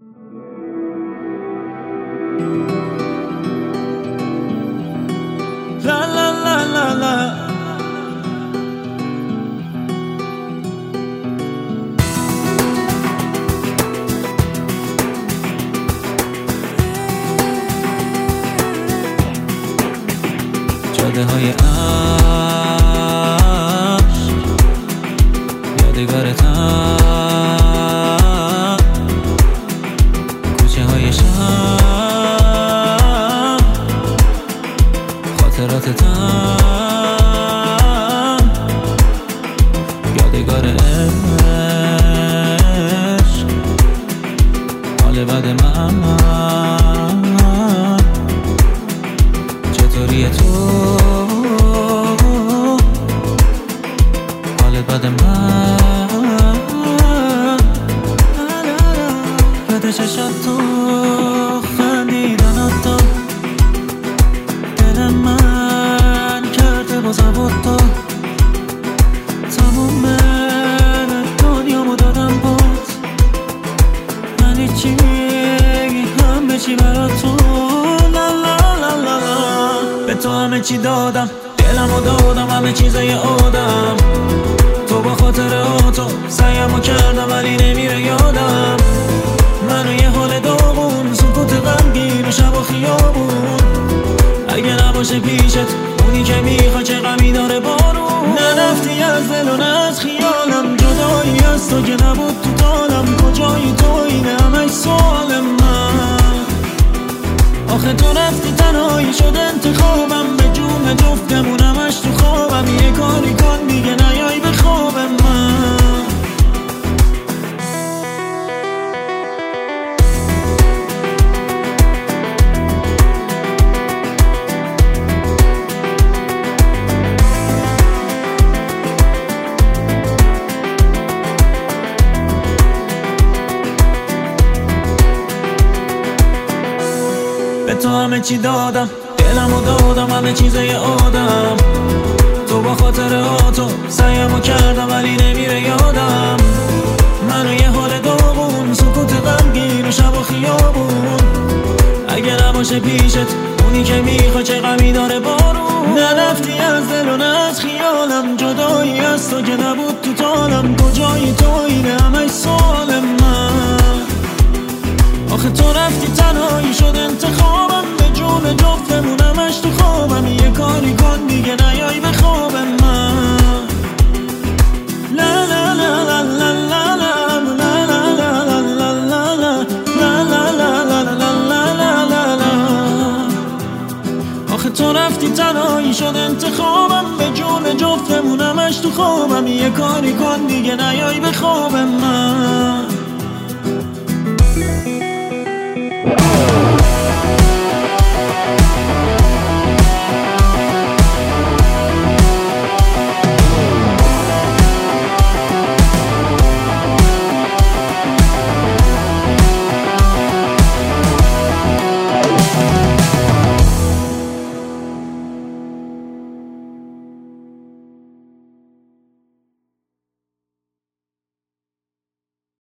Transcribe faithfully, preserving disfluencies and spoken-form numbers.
La la la la la. جاده های عشق یادگارتم، کوچه های شهر خاطراتتم، یادگار عشق حال بد من. چطوری تو حال بد من؟ بده چشات تو خندیدنات تو دل من کرده با زباد تو، تموم دنیامو دادم بات، من هیچی همه چی برات تو. لا لا لا لا به تو همه چی دادم، دلمو دادم، همه چیزای آدم. تو با خاطر آتو سعیمو کردم ولی نمیره یادم. منو یه حال داغون، سکوت غمگین و شب و خیابون. اگه نباشه پیشت اونی که میخواد چه غمی داره بارون. نرفتی از دل و نه از خیالم، جدایی از تو که نبود تو دالم. کجایی تو اینه همش سوال من. آخه تو رفتی تنهایی شد انتخابم، به جون جفتمون همش تو خوابم. یه کاری کن دیگه نیای به خواب من. به تو همه چی دادم، دلمو دادم، همه چیزای آدم. تو با خاطر آتو سعیمو کردم ولی نمیره یادم. منو یه حال داغون، سکوت غمگین و شب و خیابون. اگه نباشه پیشت اونی که میخواد چه غمی داره بارون. نرفتی از دل و نه از خیالم، جدایی از تو که نبود تو تالم. کجایی تو اینه همش سوال من. آخه تو رفتی تنهایی شد انتخابم، به جون جفتمون همش تو خوابم. یه کاری کن دیگه نیای به خواب من. لا لا لا لا لا لا لا لا لا لا لا لا لا لا. آخه تو رفتی تنهایی شد انتخابم، به جون جفتمون همش تو خوابم. یه کاری کن دیگه نیای به خواب من.